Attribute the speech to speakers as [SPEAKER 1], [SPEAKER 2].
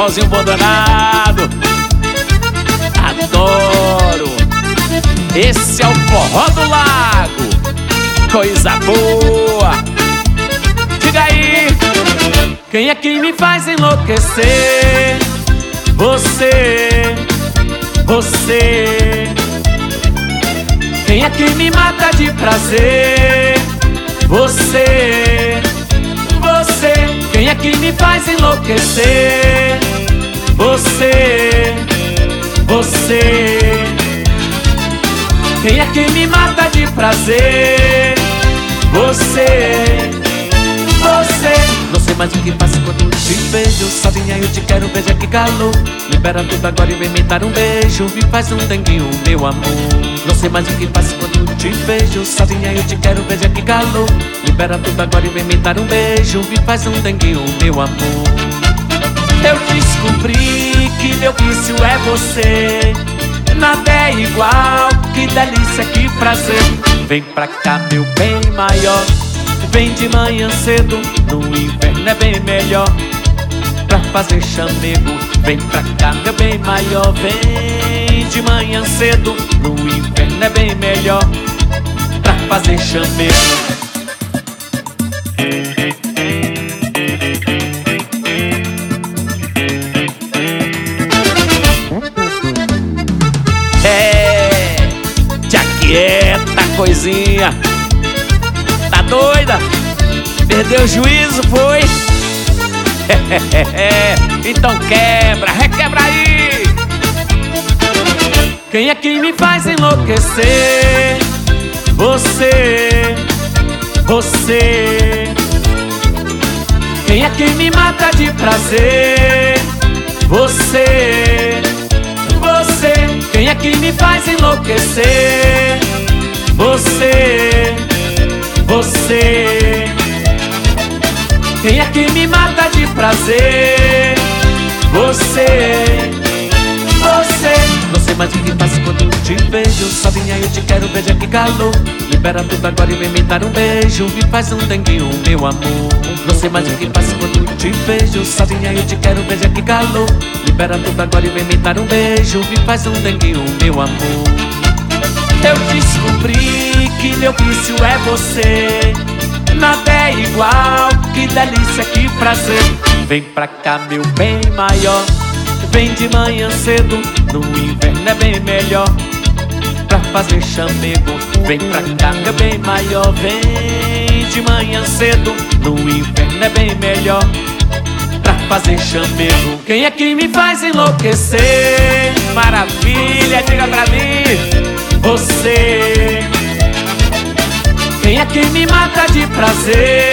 [SPEAKER 1] forrozinho bom danado. Adoro. Esse é o forró do lago, coisa boa. Diga aí, quem é que me faz enlouquecer? Você, você. Quem é que me mata de prazer? Você, você. Quem é que me faz enlouquecer? Você, você. Quem é que me mata de prazer? Você, você. Não sei mais o que passa quando te vejo. Sozinha eu te quero, veja que calor. Libera tudo agora e vem me dar um beijo. Me faz um tanguinho, meu amor. Não sei mais o que passa quando te vejo. Sozinha eu te quero, veja que calor. Libera tudo agora e vem me dar um beijo. Me faz um tanguinho, meu amor. Eu descobri que meu vício é você. Nada é igual, que delícia, que prazer. Vem pra cá, meu bem maior. Vem de manhã cedo, no inverno é bem melhor pra fazer chamego. Vem pra cá, meu bem maior. Vem de manhã cedo, no inverno é bem melhor pra fazer chamego. Te aquieta, coisinha. Tá doida? Perdeu o juízo, foi? Então quebra, requebra aí. Quem é que me faz enlouquecer? Você, você. Quem é que me mata de prazer? Você, você. Quem é que me faz enlouquecer? Você, você. Quem é que me mata de prazer? Você, você. Não sei mais o que passa quando te vejo. Sozinha eu te quero, veja que calor. Libera tudo agora e vem me dar um beijo. Me faz um tanguinho, meu amor. Não sei mais o que passa quando te vejo. Sozinha eu te quero, veja que calor. Libera tudo agora e vem me dar um beijo. Me faz um tanguinho, meu amor. Eu descobri que meu vício é você. Nada é igual, que delícia, que prazer. Vem pra cá, meu bem maior. Vem de manhã cedo, no inverno é bem melhor pra fazer chamego. Vem pra cá, meu bem maior. Vem de manhã cedo, no inverno é bem melhor pra fazer chamego. Quem é que me faz enlouquecer? Maravilha, diga pra mim. Você. Quem é que me mata de prazer?